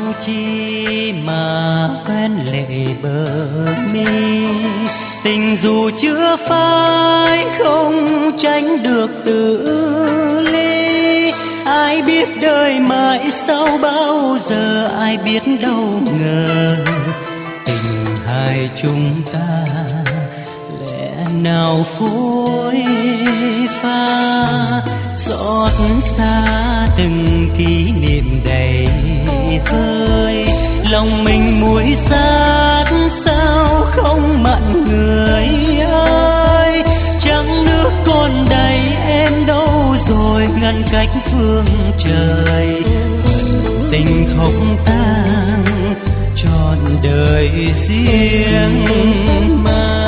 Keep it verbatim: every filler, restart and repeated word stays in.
chi mà quen lệ bờ mi, tình dù chưa phai không tránh được tự ly. Ai biết đời mãi sau bao giờ, ai biết đâu ngờ tình hai chúng ta lẽ nào phôi pha. Xót xa từng kỷ niệm đầy vơi, lòng mình muối xát sao không mặn người ơi. Trăng nước còn đầy em đâu rồi, ngăn cách phương trời. Phận tình không tan trọn đời riêng mà.